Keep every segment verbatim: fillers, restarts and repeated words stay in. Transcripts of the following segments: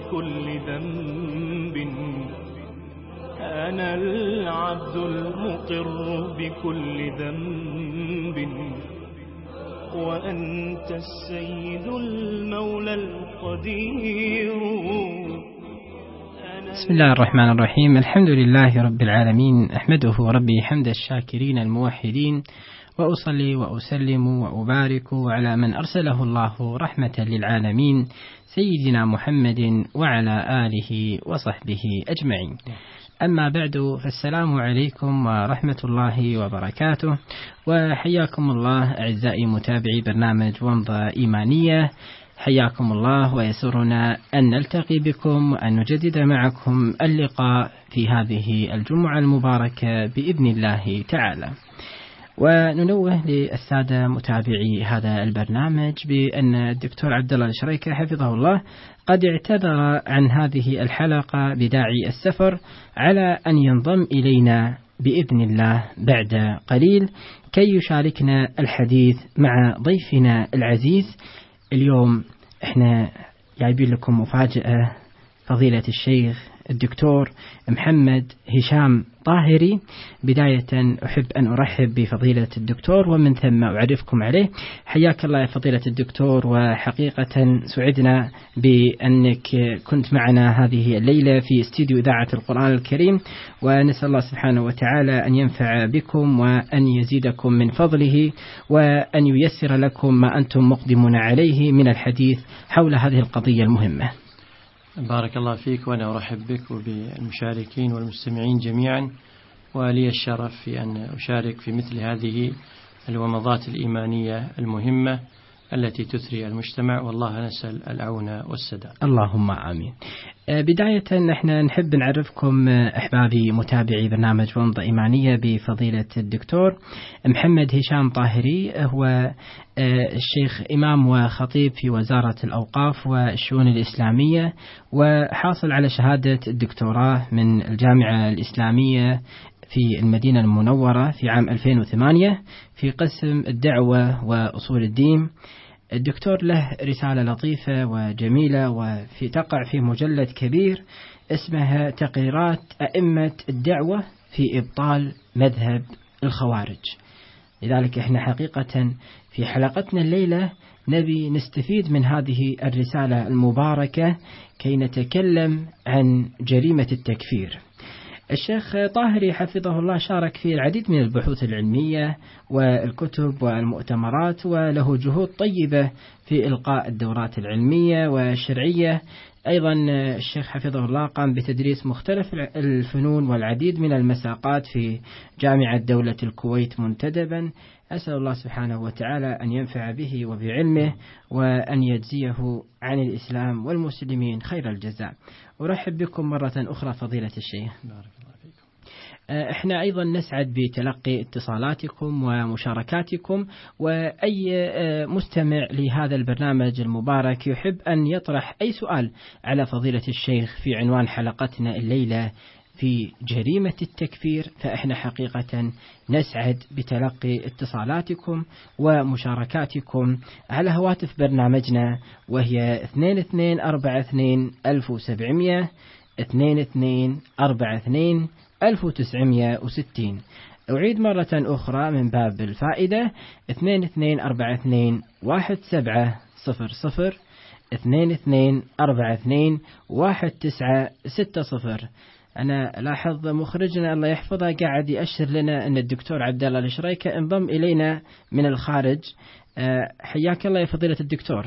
بكل ذنب، أنا العبد المقر بكل ذنب، وأنت السيد المولى القدير. بسم الله الرحمن الرحيم. الحمد لله رب العالمين، أحمده ربي حمد الشاكرين الموحدين، وأصلي وأسلم وأبارك على من أرسله الله رحمة للعالمين سيدنا محمد وعلى آله وصحبه أجمعين. أما بعد، فالسلام عليكم ورحمة الله وبركاته، وحياكم الله أعزائي متابعي برنامج ومضة إيمانية. حياكم الله، ويسرنا أن نلتقي بكم وأن نجدد معكم اللقاء في هذه الجمعة المباركة بإذن الله تعالى. وننوه للسادة متابعي هذا البرنامج بأن الدكتور عبد الله الشريكة حفظه الله قد اعتذر عن هذه الحلقة بداعي السفر، على أن ينضم إلينا بإذن الله بعد قليل كي يشاركنا الحديث مع ضيفنا العزيز. اليوم احنا جايبين لكم مفاجأة، فضيلة الشيخ الدكتور محمد هشام طاهري. بداية أحب أن أرحب بفضيلة الدكتور ومن ثم أعرفكم عليه. حياك الله يا فضيلة الدكتور، وحقيقة سعدنا بأنك كنت معنا هذه الليلة في استديو إذاعة القرآن الكريم، ونسأل الله سبحانه وتعالى أن ينفع بكم وأن يزيدكم من فضله وأن ييسر لكم ما أنتم مقدمون عليه من الحديث حول هذه القضية المهمة. بارك الله فيك، وأنا أرحب بك وبالمشاركين والمستمعين جميعا، ولي الشرف في أن أشارك في مثل هذه الومضات الإيمانية المهمة التي تثري المجتمع، والله نسأل العون والسداد. اللهم آمين. بداية نحن نحب نعرفكم أحبابي متابعي برنامج ومضة إيمانية بفضيلة الدكتور محمد هشام طاهري. هو الشيخ إمام وخطيب في وزارة الأوقاف والشؤون الإسلامية، وحاصل على شهادة الدكتوراه من الجامعة الإسلامية في المدينة المنورة في عام ألفين وثمانية في قسم الدعوة وأصول الدين. الدكتور له رسالة لطيفة وجميلة وفي تقع في مجلد كبير اسمها تقريرات أئمة الدعوة في إبطال مذهب الخوارج. لذلك احنا حقيقة في حلقتنا الليلة نبي نستفيد من هذه الرسالة المباركة كي نتكلم عن جريمة التكفير. الشيخ طاهري حفظه الله شارك في العديد من البحوث العلمية والكتب والمؤتمرات، وله جهود طيبة في إلقاء الدورات العلمية والشرعية. أيضا الشيخ حفظه الله قام بتدريس مختلف الفنون والعديد من المساقات في جامعة دولة الكويت منتدبا. أسأل الله سبحانه وتعالى أن ينفع به وبعلمه وأن يجزيه عن الإسلام والمسلمين خير الجزاء. أرحب بكم مرة أخرى فضيلة الشيخ. بارك الله فيكم. احنا أيضا نسعد بتلقي اتصالاتكم ومشاركاتكم، وأي مستمع لهذا البرنامج المبارك يحب أن يطرح أي سؤال على فضيلة الشيخ في عنوان حلقتنا الليلة في جريمة التكفير، فإحنا حقيقة نسعد بتلقي اتصالاتكم ومشاركاتكم على هواتف برنامجنا، وهي اثنين اثنين أربعة اثنين ألف وسبعمية اثنين اثنين أربعة اثنين ألف وتسعمية وستين. أعيد مرة أخرى من باب الفائدة: اثنين اثنين أربعة اثنين واحد سبعة صفر صفر اثنين اثنين أربعة اثنين واحد تسعة ستة صفر. أنا لاحظ مخرجنا الله يحفظه قاعد يأشر لنا أن الدكتور عبد الله الشريكة انضم إلينا من الخارج. حياك الله يا فضيلة الدكتور.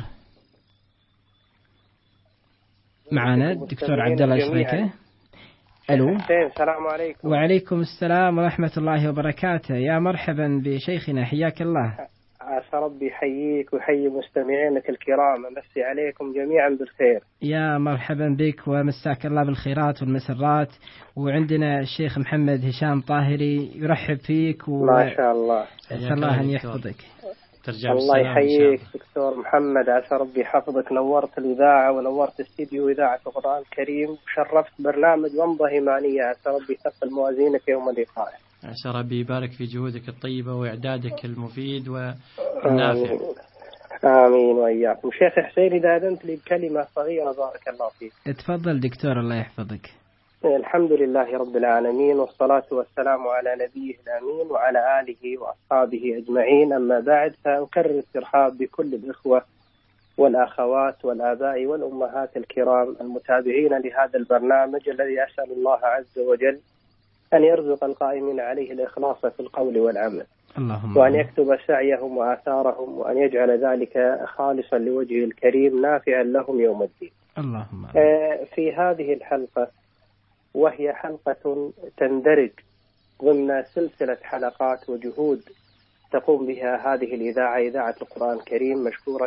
معنا الدكتور عبد الله الشريكة. ألو. السلام عليكم. وعليكم السلام ورحمة الله وبركاته. يا مرحبا بشيخنا، حياك الله. عسى ربي يحييك ويحيي مستمعينك الكرام، أمسي عليكم جميعا بالخير. يا مرحبا بك ومساك الله بالخيرات والمسرات. وعندنا الشيخ محمد هشام طاهري يرحب فيك و... ما شاء الله. أسأل الله أن يحفظك. ترجع الله يحييك دكتور محمد، عسى ربي يحفظك. نورت الإذاعة ونورت استديو إذاعة القرآن الكريم، وشرفت برنامج ومضة إيمانية. عسى ربي يثقل موازينك يوم لقائه. عسى ربي يبارك في جهودك الطيبة وإعدادك المفيد والنافع. آمين وإياكم. شيخ حسين، إذا أذنت لي بكلمة صغيرة بارك الله فيك. تفضل دكتور، الله يحفظك. الحمد لله رب العالمين، والصلاة والسلام على نبيه الأمين وعلى آله وأصحابه أجمعين، أما بعد، فأكرر الترحاب بكل الإخوة والأخوات والآباء والأمهات الكرام المتابعين لهذا البرنامج الذي أسأل الله عز وجل أن يرزق القائمين عليه الإخلاص في القول والعمل، اللهم وأن يكتب سعيهم وآثارهم، وأن يجعل ذلك خالصا لوجهه الكريم نافعا لهم يوم الدين. اللهم في هذه الحلقة، وهي حلقة تندرج ضمن سلسلة حلقات وجهود تقوم بها هذه الإذاعة، إذاعة القرآن الكريم، مشكورة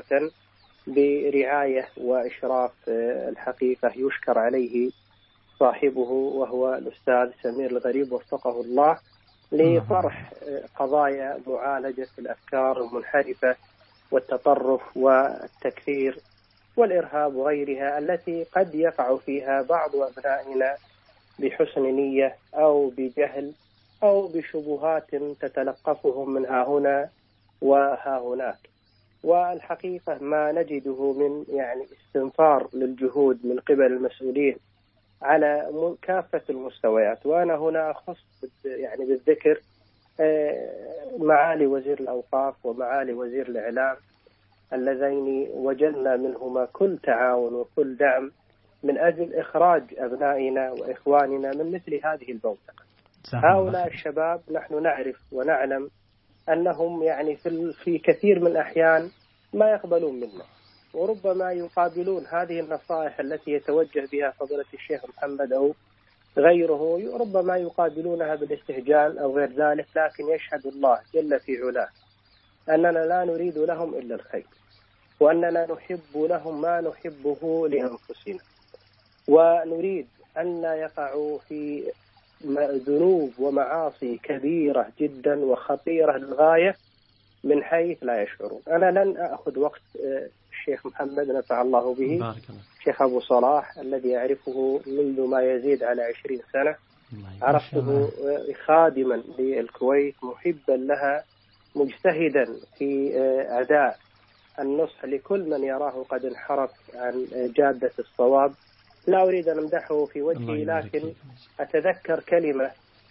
برعاية وإشراف الحقيقة يشكر عليه صاحبه، وهو الأستاذ سمير الغريب وفقه الله، لطرح قضايا معالجة الأفكار المنحرفة والتطرف والتكفير والإرهاب وغيرها، التي قد يقع فيها بعض أبنائنا بحسن نية أو بجهل أو بشبهات تتلقفهم من ها هنا وها هناك. والحقيقة ما نجده من يعني استنفار للجهود من قبل المسؤولين على كافة المستويات، وأنا هنا أخص يعني بالذكر معالي وزير الأوقاف ومعالي وزير الإعلام، اللذين وجدنا منهما كل تعاون وكل دعم من أجل إخراج أبنائنا وإخواننا من مثل هذه البوتقة. هؤلاء الشباب نحن نعرف ونعلم أنهم يعني في, في كثير من الأحيان ما يقبلون منا، وربما يقابلون هذه النصائح التي يتوجه بها فضيلة الشيخ محمد أو غيره، ربما يقابلونها بالاستهجان أو غير ذلك، لكن يشهد الله جل في علاه أننا لا نريد لهم إلا الخير، وأننا نحب لهم ما نحبه لأنفسنا، ونريد أن لا يقعوا في ذنوب ومعاصي كبيرة جدا وخطيرة للغاية من حيث لا يشعرون. أنا لن أخذ وقت الشيخ محمد نفع الله به، الشيخ أبو صلاح الذي أعرفه منذ ما يزيد على عشرين سنة، عرفته خادما للكويت، محبا لها، مجتهدا في أداء النصح لكل من يراه قد انحرف عن جادة الصواب. لا أريد أن أمدحه في وجهه، لكن أتذكر كلمة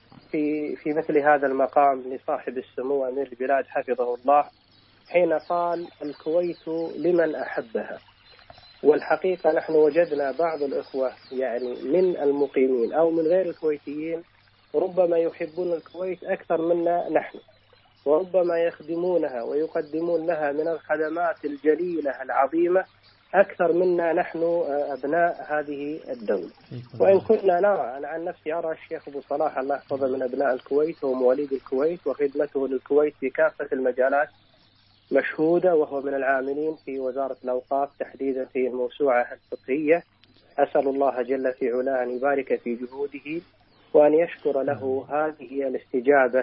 في في مثل هذا المقام لصاحب السمو أمير البلاد حفظه الله، حين قال: الكويت لمن أحبها. والحقيقة نحن وجدنا بعض الإخوة يعني من المقيمين أو من غير الكويتيين ربما يحبون الكويت أكثر منا نحن، وربما يخدمونها ويقدمون لها من الخدمات الجليلة العظيمة أكثر منا نحن أبناء هذه الدولة. وإن كنا نرى، أنا عن نفسي أرى الشيخ أبو صلاح الله يحفظه من أبناء الكويت، هو مواليد الكويت، وخدمته للكويت في كافة المجالات مشهودة، وهو من العاملين في وزارة الأوقاف تحديدا في الموسوعة الفقهية. أسأل الله جل في علاه أن يبارك في جهوده وأن يشكر له هذه الاستجابة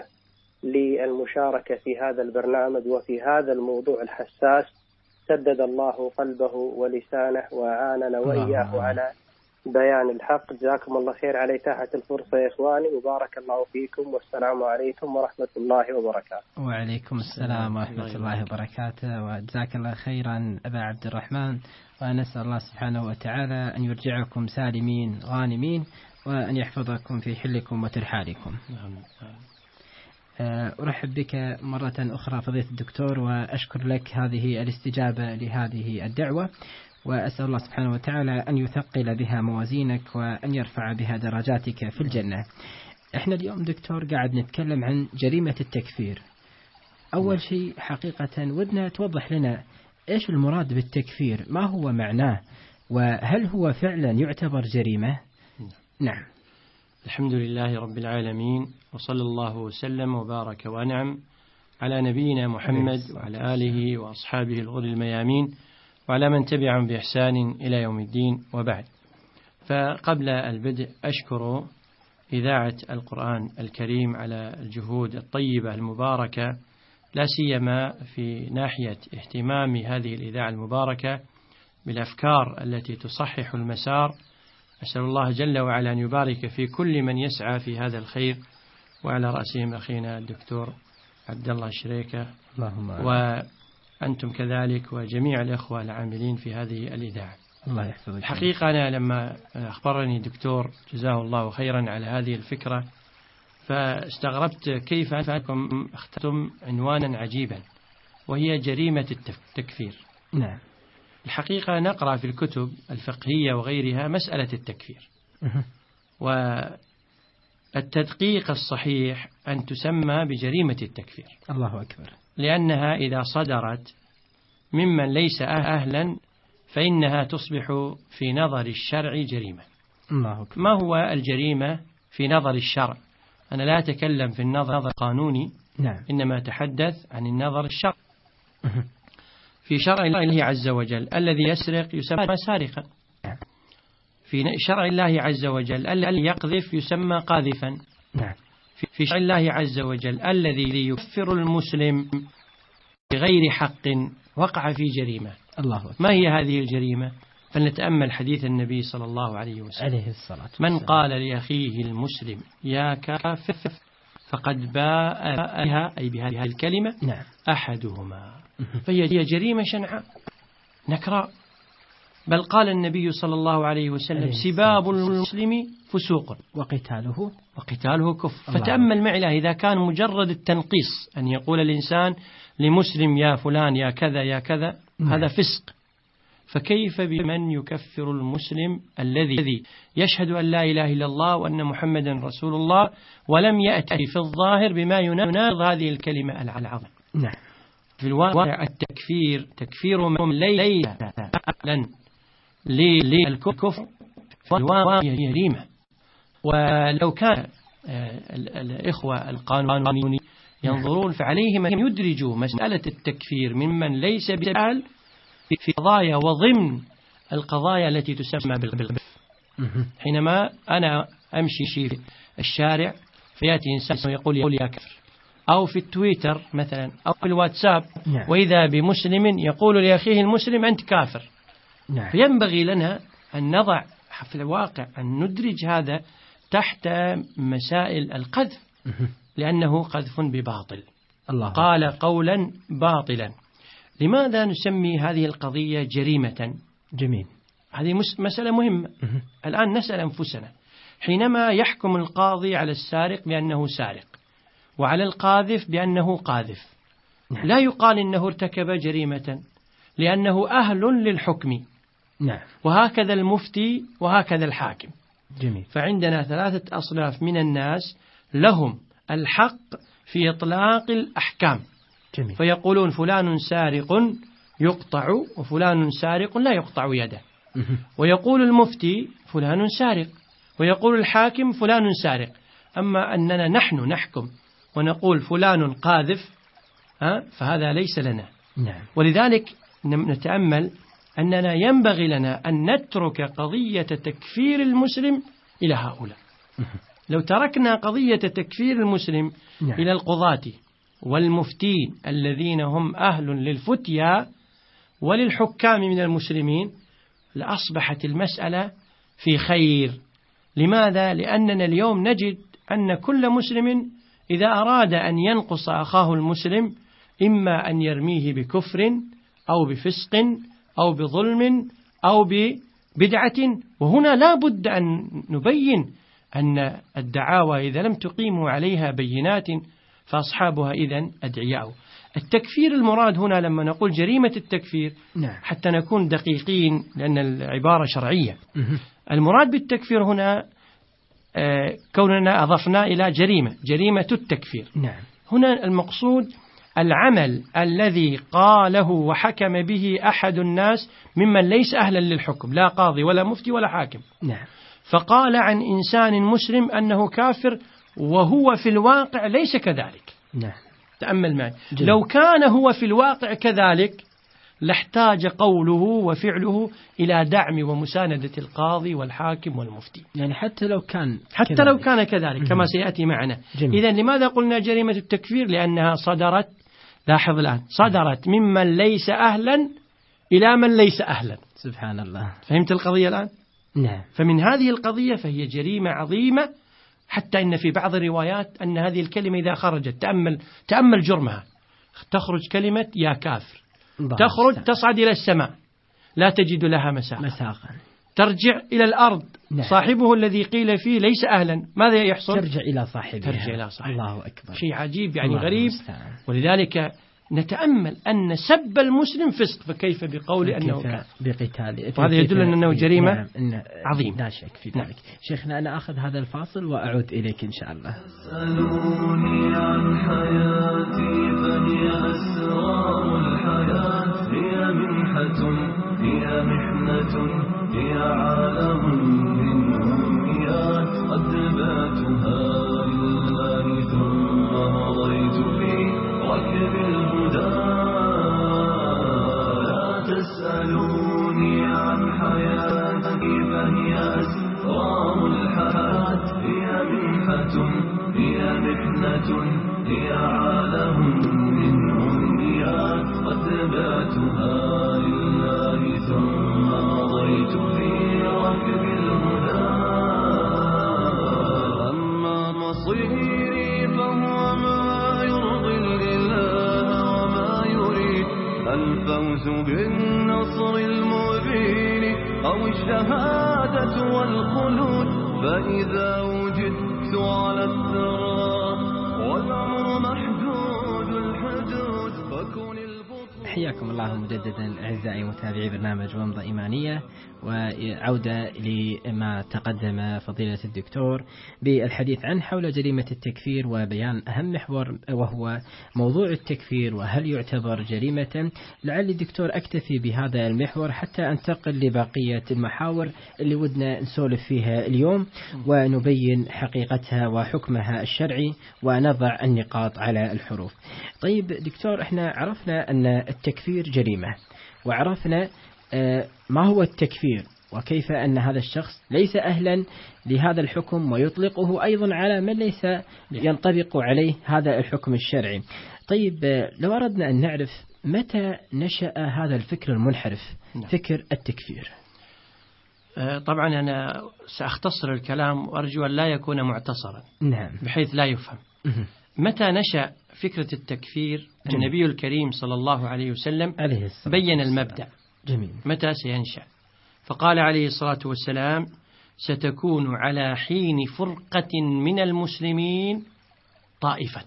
للمشاركة في هذا البرنامج وفي هذا الموضوع الحساس. سدد الله قلبه ولسانه وأعاننا وإياه على بيان الحق. جزاكم الله خير على إتاحة الفرصة يا إخواني، وبارك الله فيكم، والسلام عليكم ورحمة الله وبركاته. وعليكم السلام ورحمة الله وبركاته، وجزاك الله خيرا أبا عبد الرحمن، ونسأل الله سبحانه وتعالى أن يرجعكم سالمين غانمين، وأن يحفظكم في حلكم وترحالكم. أرحب بك مرة أخرى فضيلة الدكتور، وأشكر لك هذه الاستجابة لهذه الدعوة، وأسأل الله سبحانه وتعالى أن يثقل بها موازينك وأن يرفع بها درجاتك في الجنة. إحنا اليوم دكتور قاعد نتكلم عن جريمة التكفير. أول شيء حقيقة ودنا توضح لنا إيش المراد بالتكفير، ما هو معناه، وهل هو فعلا يعتبر جريمة؟ نعم. الحمد لله رب العالمين، وصلى الله وسلم وبارك وأنعم على نبينا محمد وعلى آله وأصحابه الغر الميامين، وعلى من تبعهم بإحسان إلى يوم الدين، وبعد. فقبل البدء أشكر إذاعة القرآن الكريم على الجهود الطيبة المباركة، لا سيما في ناحية اهتمام هذه الإذاعة المباركة بالأفكار التي تصحح المسار. أسأل الله جل وعلا أن يبارك في كل من يسعى في هذا الخير، وعلى رأسهم أخينا الدكتور عبد الله الشريكة، أنتم كذلك وجميع الإخوة العاملين في هذه الإذاعة. الله يحفظك. الحقيقة أنا لما أخبرني دكتور جزاه الله خيرا على هذه الفكرة فاستغربت كيف أنكم اخترتم عنوانا عجيبا وهي جريمة التكفير. نعم. الحقيقة نقرأ في الكتب الفقهية وغيرها مسألة التكفير، والتدقيق الصحيح أن تسمى بجريمة التكفير. الله أكبر. لأنها إذا صدرت ممن ليس أهلا فإنها تصبح في نظر الشرع جريمة. الله أكبر. ما هو الجريمة في نظر الشرع؟ أنا لا أتكلم في النظر القانوني، نعم. إنما أتحدث عن النظر الشرع. في شرع الله عز وجل الذي يسرق يسمى سارقا، في شرع الله عز وجل الذي يقذف يسمى قاذفا، نعم. في شرع الله عز وجل الذي يكفر المسلم بغير حق وقع في جريمة. الله أكبر. ما هي هذه الجريمة؟ فلنتأمل حديث النبي صلى الله عليه وسلم عليه الصلاة من قال لأخيه المسلم يا كافر فقد باء بها أي بهذه الكلمة نعم. أحدهما، فهي جريمة شنعاء نكراء. بل قال النبي صلى الله عليه وسلم سباب المسلم فسوق وقتاله وقتاله كفر. فتأمل معي إذا كان مجرد التنقيص أن يقول الإنسان لمسلم يا فلان يا كذا يا كذا هذا فسق، فكيف بمن يكفر المسلم الذي يشهد أن لا إله إلا الله وأن محمدا رسول الله ولم يأتي في الظاهر بما يناقض هذه الكلمة العظيمة. نعم. في الواقع التكفير تكفير من ليس أهلا للكفر في الواقع جريمة. ولو كان الإخوة القانونيين ينظرون فعليهم أن يدرجوا مسألة التكفير ممن ليس بأهل في قضايا وضمن القضايا التي تسمى بالقذف. حينما أنا أمشي في الشارع فيأتي إنسان ويقول يا كفر، أو في التويتر مثلا أو في الواتساب وإذا بمسلم يقول لأخيه المسلم أنت كافر، فينبغي لنا أن نضع في الواقع أن ندرج هذا تحت مسائل القذف، لأنه قذف بباطل. الله قال قولا باطلا. لماذا نسمي هذه القضية جريمة؟ جميل. هذه مسألة مهمة. الآن نسأل أنفسنا حينما يحكم القاضي على السارق بأنه سارق وعلى القاذف بأنه قاذف، لا يقال إنه ارتكب جريمة لأنه أهل للحكم. نعم. وهكذا المفتي وهكذا الحاكم. جميل. فعندنا ثلاثة أصناف من الناس لهم الحق في إطلاق الأحكام. جميل. فيقولون فلان سارق يقطع وفلان سارق لا يقطع يده، ويقول المفتي فلان سارق، ويقول الحاكم فلان سارق. أما أننا نحن نحكم ونقول فلان قاذف فهذا ليس لنا. نعم. ولذلك نتأمل أننا ينبغي لنا أن نترك قضية تكفير المسلم إلى هؤلاء. لو تركنا قضية تكفير المسلم نعم. إلى القضاة والمفتين الذين هم أهل للفتيا وللحكام من المسلمين لأصبحت المسألة في خير. لماذا؟ لأننا اليوم نجد أن كل مسلم إذا أراد أن ينقص أخاه المسلم إما أن يرميه بكفر أو بفسق أو بظلم أو ببدعة. وهنا لا بد أن نبين أن الدعاوى إذا لم تقيموا عليها بينات فأصحابها إذن أدعياء. التكفير المراد هنا لما نقول جريمة التكفير نعم. حتى نكون دقيقين لأن العبارة شرعية. المراد بالتكفير هنا كوننا أضفنا إلى جريمة جريمة التكفير. نعم. هنا المقصود العمل الذي قاله وحكم به أحد الناس ممن ليس أهلا للحكم، لا قاضي ولا مفتي ولا حاكم. نعم. فقال عن إنسان مسلم أنه كافر وهو في الواقع ليس كذلك. نعم. تأمل معي. لو كان هو في الواقع كذلك لاحتاج قوله وفعله إلى دعم ومساندة القاضي والحاكم والمفتي. يعني حتى لو كان حتى كذلك. لو كان كذلك كما سيأتي معنا. إذن لماذا قلنا جريمة التكفير؟ لأنها صدرت، لاحظ الآن، صدرت ممن ليس أهلا إلى من ليس أهلا. سبحان الله. فهمت القضية الآن؟ نعم. فمن هذه القضية فهي جريمة عظيمة، حتى إن في بعض الروايات أن هذه الكلمة إذا خرجت، تأمل تأمل جرمها، تخرج كلمة يا كافر تخرج تصعد إلى السماء لا تجد لها مساقا, مساقا. ترجع إلى الأرض. نعم. صاحبه الذي قيل فيه ليس أهلا ماذا يحصل؟ ترجع إلى صاحبها. ترجع إلى صاحبها. الله أكبر. شيء عجيب يعني غريب. ولذلك نتأمل أن سب المسلم فسق، فكيف بقول أنه كان بقتال؟ وهذا يدل أنه جريمة نعم. عظيم. لا شك في ذلك. نعم. شيخنا أنا أخذ هذا الفاصل وأعود إليك إن شاء الله. سألوني عن حياتي فهي أسرار الحياة، هي منحة هي محنة هي عالم من أمنيات، قد باتها لله ثم مضيت في ركب الهدى. لا تسألوني عن حياتي فهي أسرار الحياة، هي منحة هي محنة هي عالم من أمنيات، قد باتها لله ثم مضيت في ركب الهدى. أما مصيري فهو ما يرضي الإله وما يريد، الفوز بالنصر المبين أو الشهادة والخلود. فإذا وجدت على الثرى والعمر محدود الحدود فكون البطل. حياكم الله مجددا أعزائي متابعي برنامج ومضة إيمانية، وعودة لما تقدم فضيلة الدكتور بالحديث عن حول جريمة التكفير وبيان أهم محور وهو موضوع التكفير وهل يعتبر جريمة. لعل الدكتور أكتفي بهذا المحور حتى أنتقل لبقية المحاور اللي ودنا نسولف فيها اليوم ونبين حقيقتها وحكمها الشرعي ونضع النقاط على الحروف. طيب دكتور، احنا عرفنا أن التكفير جريمة، وعرفنا ما هو التكفير وكيف أن هذا الشخص ليس أهلا لهذا الحكم ويطلقه أيضا على من ليس ينطبق عليه هذا الحكم الشرعي. طيب لو أردنا أن نعرف متى نشأ هذا الفكر المنحرف، فكر التكفير؟ طبعا أنا سأختصر الكلام وأرجو أن لا يكون معتصرا. نعم. بحيث لا يفهم. متى نشأ فكرة التكفير؟ جميل. النبي الكريم صلى الله عليه وسلم عليه بين المبدأ. جميل. متى سينشأ؟ فقال عليه الصلاة والسلام: ستكون على حين فرقة من المسلمين طائفة.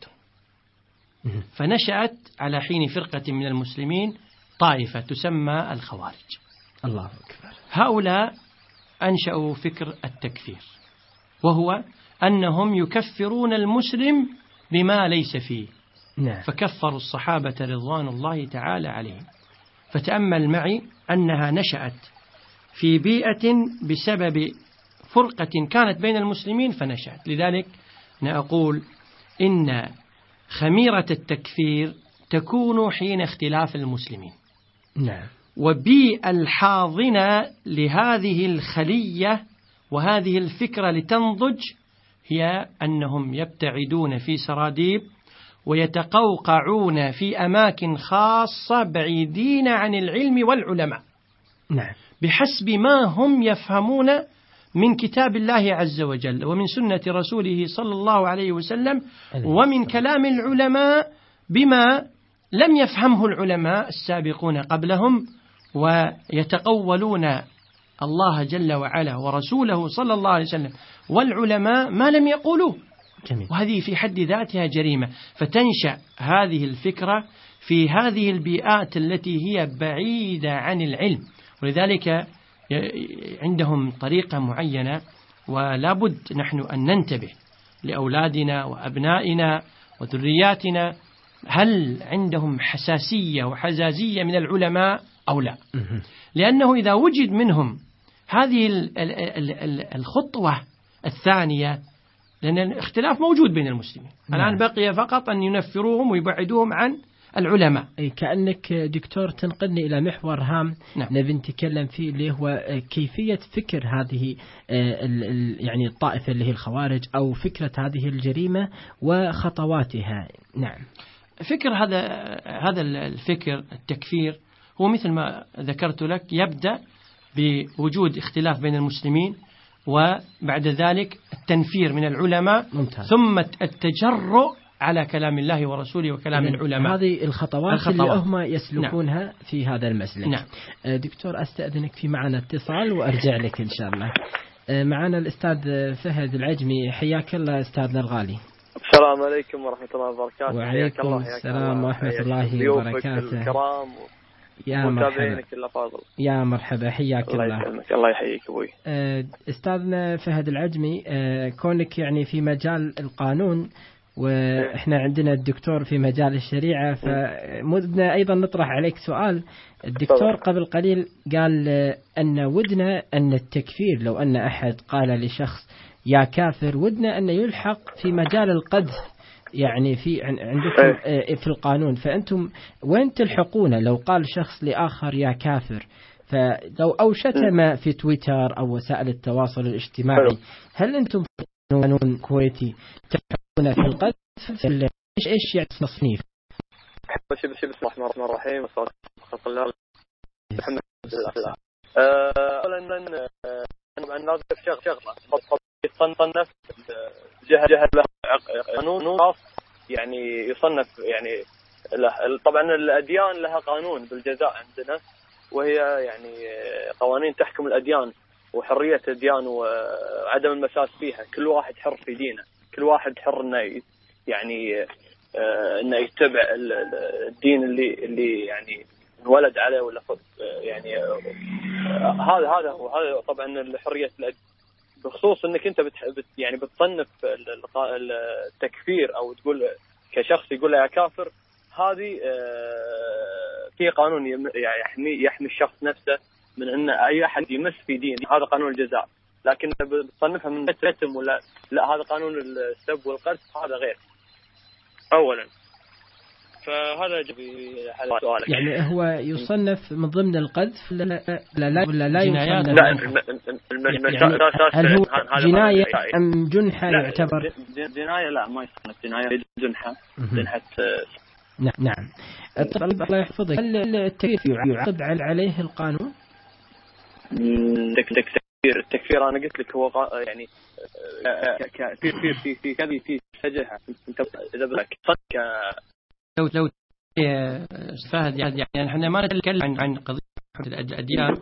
فنشأت على حين فرقة من المسلمين طائفة تسمى الخوارج. الله أكبر. هؤلاء أنشأوا فكر التكفير، وهو أنهم يكفرون المسلم بما ليس فيه. نعم. فكفروا الصحابة رضوان الله تعالى عليهم. فتأمل معي أنها نشأت في بيئة بسبب فرقة كانت بين المسلمين فنشأت. لذلك نقول إن خميرة التكفير تكون حين اختلاف المسلمين. نعم. وبيئة الحاضنة لهذه الخلية وهذه الفكرة لتنضج هي أنهم يبتعدون في سراديب ويتقوقعون في أماكن خاصة بعيدين عن العلم والعلماء. نعم. بحسب ما هم يفهمون من كتاب الله عز وجل ومن سنة رسوله صلى الله عليه وسلم ومن كلام العلماء بما لم يفهمه العلماء السابقون قبلهم، ويتقولون الله جل وعلا ورسوله صلى الله عليه وسلم والعلماء ما لم يقولوه. جميل. وهذه في حد ذاتها جريمة. فتنشأ هذه الفكرة في هذه البيئات التي هي بعيدة عن العلم، ولذلك عندهم طريقة معينة، ولا بد نحن أن ننتبه لأولادنا وأبنائنا وذرياتنا هل عندهم حساسية وحزازية من العلماء أو لا. لأنه إذا وجد منهم هذه الخطوة الثانية، لأن الاختلاف موجود بين المسلمين. نعم. الآن بقي فقط أن ينفروهم ويبعدوهم عن العلماء. أي كأنك دكتور تنقلني إلى محور هام. نعم. نبي نتكلم فيه اللي هو كيفية فكر هذه يعني الطائفة اللي هي الخوارج أو فكرة هذه الجريمة وخطواتها. نعم. فكر هذا هذا الفكر التكفير هو مثل ما ذكرت لك، يبدأ بوجود اختلاف بين المسلمين، وبعد ذلك التنفير من العلماء. ممتاز. ثم التجرؤ على كلام الله ورسوله وكلام العلماء. هذه الخطوات, الخطوات اللي هم يسلكونها نعم. في هذا المسلك. نعم. دكتور أستأذنك في معنا اتصال وأرجع لك إن شاء الله. معنا الأستاذ فهد العجمي، حياك الله أستاذنا الغالي. السلام عليكم ورحمة الله وبركاته. وعليكم السلام ورحمة الله وبركاته. الكرام يا مرحبا يا مرحبا، حياك الله. الله, الله يحييك أبوي. أستاذنا فهد العجمي، كونك يعني في مجال القانون وإحنا عندنا الدكتور في مجال الشريعة، فمدنا أيضا نطرح عليك سؤال. الدكتور قبل قليل قال أن ودنا أن التكفير لو أن أحد قال لشخص يا كافر ودنا أن يلحق في مجال القذف، يعني في عندكم في القانون، فأنتم وين تلحقون لو قال شخص لآخر يا كافر؟ فلو أو شتم في تويتر أو وسائل التواصل الاجتماعي، هل أنتم في قانون كويتي تلحقون في القذف؟ إيش إيش يعني تصنيف؟ بسم الله الرحمن الرحيم والصلاة والسلام على محمد رسول الله. أولا أن نعرف شغلة شغلة يصنف جهة جهة له قانون خاص، يعني يصنف يعني طبعا الأديان لها قانون بالجزاء عندنا، وهي يعني قوانين تحكم الأديان وحرية الأديان وعدم المساس فيها. كل واحد حر في دينه، كل واحد حر إنه يعني إنه يتبع الدين اللي اللي يعني انولد عليه ولا يعني هذا هذا هو هذا طبعا حرية الأديان. بخصوص انك انت بت يعني بتصنف التكفير او تقول كشخص يقول له يا كافر، هذه في قانون يحمي يحمي الشخص نفسه من ان اي احد يمس في دين، هذا قانون الجزاء. لكن بتصنفها من شتم ولا لا، هذا قانون السب والقذف، هذا غير. اولا فهذا على سؤالك، يعني هو يصنف من ضمن القذف لا لا لا ولا لا يصنف؟ لا يعني هل هو جناية أم جنحة يعتبر؟ جناية لا ما يصنف جناية، جنحة جنحة. نعم نعم. طيب الله يحفظك، هل التكفير يعاقب عليه القانون؟ التكفير التكفير أنا قلت لك هو يعني في في في في كذي في سجلها أنت إذا بدك ك لو لو فهد يعني احنا ما نتكلم عن عن قضيه الاديان.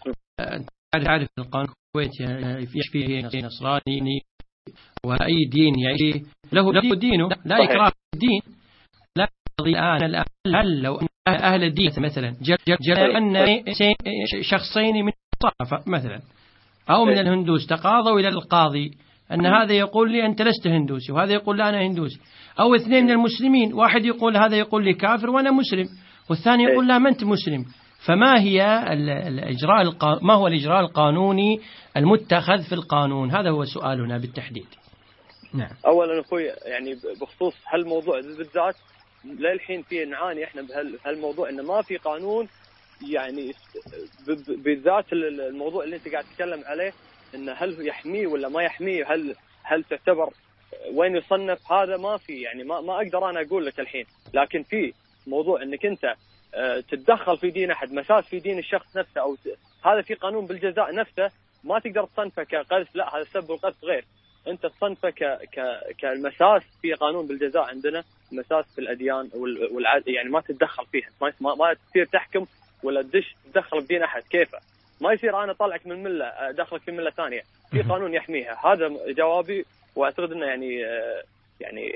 تعرف القانون الكويتي فيه نصراني واي دين يعيش له له دينه، لا اكراه في الدين. لا قضيه الان الان هل لو ان اهل الدين مثلا جاء ان شخصين من الصحافه مثلا او من الهندوس تقاضوا الى القاضي أن هذا يقول لي أنت لست هندوسي وهذا يقول لا أنا هندوسي، أو اثنين من المسلمين، واحد يقول هذا يقول لي كافر وأنا مسلم، والثاني يقول لا ما أنت مسلم، فما هي الإجراء القا... ما هو الإجراء القانوني المتخذ في القانون؟ هذا هو سؤالنا بالتحديد. نعم. أولا أخوي يعني بخصوص هالموضوع بالذات للحين في نعاني إحنا بهالموضوع إنه ما في قانون، يعني بالذات الموضوع اللي أنت قاعد تتكلم عليه إن هل يحميه ولا ما يحميه، هل هل تعتبر وين يصنف، هذا ما في يعني ما ما أقدر أنا أقول لك الحين. لكن في موضوع إنك أنت تتدخل في دين أحد، مساس في دين الشخص نفسه، أو هذا في قانون بالجزاء نفسه ما تقدر تصنفه كقذف، لا هذا السب والقذف غير. أنت تصنفه ك ك كالمساس في قانون بالجزاء عندنا، مساس في الأديان والعاد، يعني ما تتدخل فيها، ما ما, ما تصير تحكم ولا تدش تدخل بدين أحد كيفه، ما يصير أنا طالعك من ملة أدخلك في ملة ثانية، في قانون يحميها. هذا جوابي، وأعتقد إنه يعني يعني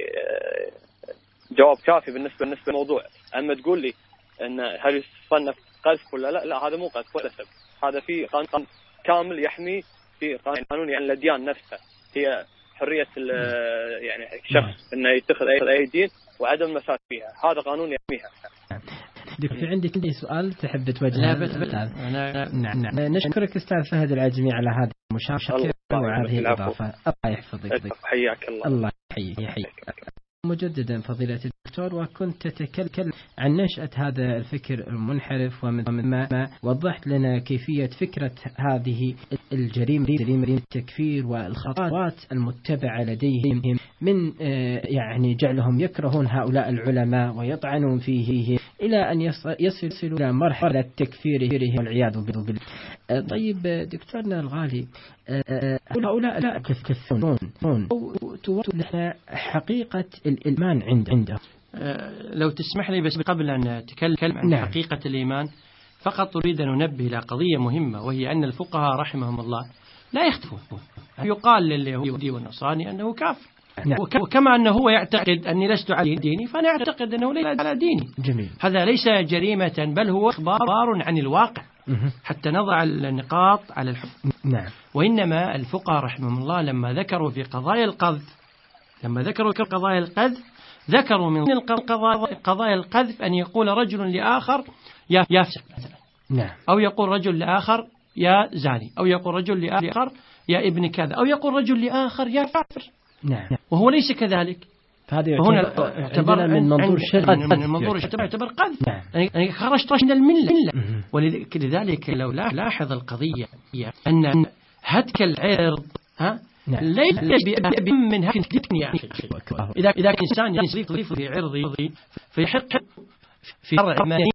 جواب كافي بالنسبة بالنسبة للموضوع. أما تقول لي إن هل يصنف قذف ولا لا، لا هذا مو قذف ولا سب، هذا في قانون كامل يحمي، في قانون يعني الأديان نفسها، هي حرية يعني الشخص إنه يتخذ أي دين وعدم المساس فيها، هذا قانون يحميها. دكتور عندك عندي سؤال تحب توجهه؟ نعم نعم. نشكرك أستاذ فهد العجمي على هذه المشاركة وهذه الإضافة. الله يحفظك. حياك الله. الله يحييك يحييك. مجددا فضيلة الدكتور، وكنت تتكلم عن نشأة هذا الفكر المنحرف، ومن ما وضحت لنا كيفية فكرة هذه الجريمة جريمة التكفير والخطوات المتبعة لديهم من يعني جعلهم يكرهون هؤلاء العلماء ويطعنون فيه إلى أن يصلوا إلى مرحلة تكفيرهم والعياذ بالله. طيب دكتورنا الغالي، هؤلاء لا كثيرون أو توضح لنا حقيقة الإيمان عند عنده. لو تسمح لي بس قبل أن أتكلم عن نعم. حقيقة الإيمان فقط أريد أن أنبه إلى قضية مهمة، وهي أن الفقهاء رحمهم الله لا يختفون. يقال لليهودي والنصراني أنه كافر، نعم. وكما أنه هو يعتقد أني لست على ديني فأنا أعتقد أنه ليس على ديني. جميل. هذا ليس جريمة، بل هو إخبار عن الواقع حتى نضع النقاط على الحكم. نعم. وإنما الفقهاء رحمهم الله لما ذكروا في قضايا القذف لما ذكروا في قضايا القذف ذكروا من قضايا القذف أن يقول رجل لآخر يا يافسق مثلا، نعم. أو يقول رجل لآخر يا زاني، أو يقول رجل لآخر يا ابن كذا، أو يقول رجل لآخر يا كافر. نعم. وهو ليس كذلك. فهذا هنا يعتبر من منظور الشرع، من منظور يعتبر قذف، نعم. يعني خرجت من الملة. ولذلك لو لاحظ القضية أن هتك العرض ها نعم. ليس بأهم من هتك الدين يا أخي. إذا إذا إنسان يضيف في عرضي فيحق في شرع ما